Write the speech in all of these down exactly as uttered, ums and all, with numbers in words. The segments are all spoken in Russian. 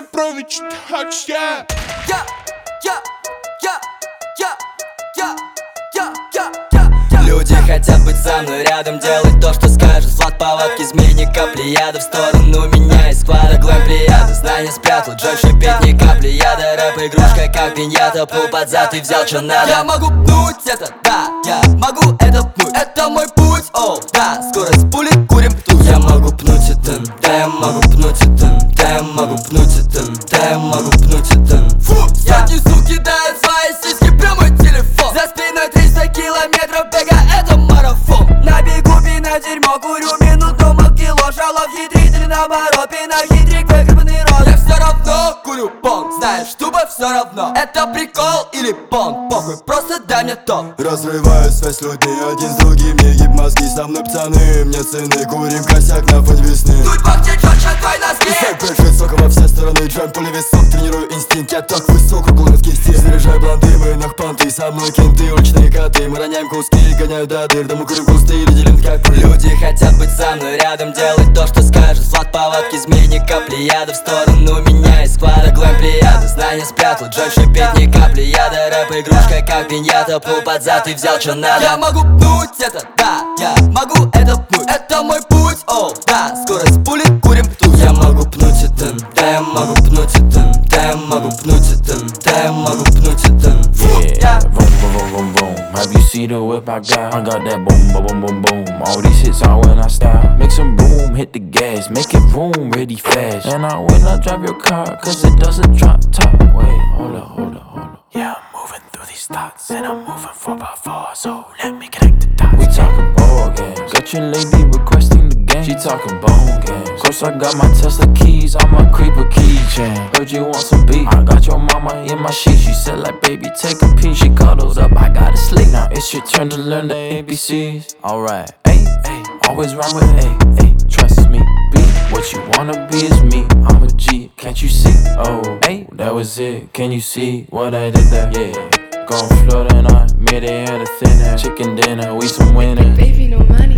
Петрович, touch, yeah. Yeah, yeah, yeah, yeah, yeah, yeah, yeah, yeah. Люди хотят быть со мной рядом, делать то, что скажешь. Влад повадки, изменника, плеяда. В сторону меня из склада глэм плеяда. Знания спрятал, Джой шипит ни капли яда. Рэп игрушка, как пиньята, пул под зад и взял, что надо. Я могу пнуть это, да, я могу это пнуть. Это мой путь, оу, да, скорость пули, курим птух. Я могу пнуть это, да, я могу пнуть это, да, я могу пнуть это, да, я могу пнуть это. Фу, сотни сук кидают свои сиськи прямо в телефон. За спиной триста километров бега, это марафон. На бегу пина дерьмо, курю минут, думал кило. Шалов хитрит или наоборот, пина хитрик, выгребанный рот. Я все равно курю понг, знаешь, тупо все равно. Это прикол или понг, похуй, просто дай мне то. Разрываю связь с людьми, один с другим. Не еб мозги, со мной пацаны, мне цены. Курим косяк на фон весны. Тут бахтя четче твои носки. Бэшит сока во все стороны, джойм поле весок. Тренирую инстинкт, я так высоко, кулак в кисти. Заряжаю бланды, мы нахпанты, со мной кенты, уличные коты. Мы роняем куски, гоняю до дыр, да мы курим кусты или делим как пыль. Люди хотят быть со мной рядом, делать то, что скажешь. Влад повадки, изменника, плеяда. В сторону меня из склада глэм плеяда. Знания спрятал, Джой шипит ни капли яда. Рэп игрушка, как пиньята, пул под зад и взял, что надо. Я могу пнуть это, да, я могу это пнуть. Это мой путь, оу, да, скорость пули, курим птух. Я могу пнуть это, да, я могу пнуть это, да, я могу пнуть это, да, я могу пнуть это. Yeah, boom, boom, boom, boom, boom. Have you seen the whip I got? I got that boom, boom, boom, boom, boom. All these hits are when I stop. Make some room, hit the gas, make it room really fast. And I will not drive your car, cause it doesn't drop top. Wait, hold up, hold up, hold up. Yeah, I'm moving through these thoughts, and I'm moving four by four, so let me connect the dots. We talking board games. Got your lady requesting the game. She talking bone games. Course I got my Tesla keys on my creeper keychain. Heard you want some beef. I got your mama in my sheet. She said like, baby, take a piece. She cuddles up, I gotta sleep. Now it's your turn to learn the A B Cs. Alright, ay, ay, always rhyme with A, ay. Trust me, be what you wanna be is me. I'm a G, can't you see? Oh, ay, that was it. Can you see what I did there? Yeah. Gon' floating on mid-air to thin air. Chicken dinner, we some winners. Baby, no money.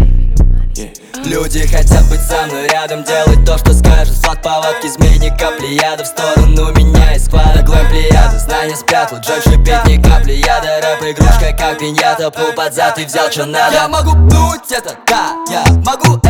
Люди хотят быть со мной рядом, делать то, что скажешь. Влад повадки, изменника, плеяда. В сторону меня из склада глэм плеяда. Знания спрятал, Джой шипит ни капли яда. Рэп игрушка, как пиньята, пул под зад и взял, что надо. Я могу пнуть это, да, я могу